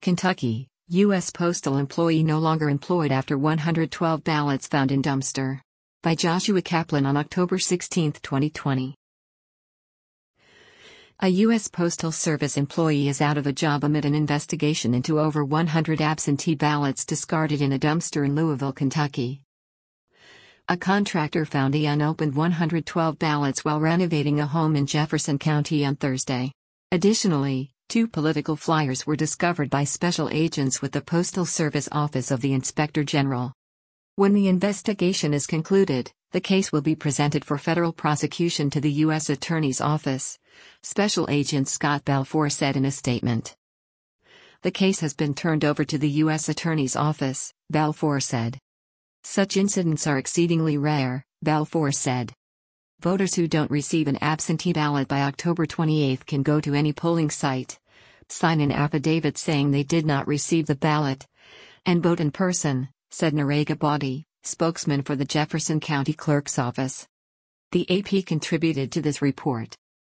Kentucky, U.S. postal employee no longer employed after 112 ballots found in dumpster. By Joshua Kaplan on October 16, 2020. A U.S. Postal Service employee is out of a job amid an investigation into over 100 absentee ballots discarded in a dumpster in Louisville, Kentucky. A contractor found the unopened 112 ballots while renovating a home in Jefferson County on Thursday. Additionally, 2 political flyers were discovered by special agents with the Postal Service Office of the Inspector General. When the investigation is concluded, the case will be presented for federal prosecution to the U.S. Attorney's Office, Special Agent Scott Balfour said in a statement. The case has been turned over to the U.S. Attorney's Office, Balfour said. Such incidents are exceedingly rare, Balfour said. Voters who don't receive an absentee ballot by October 28 can go to any polling site, sign an affidavit saying they did not receive the ballot, and vote in person, said Narega Body, spokesman for the Jefferson County Clerk's Office. The AP contributed to this report.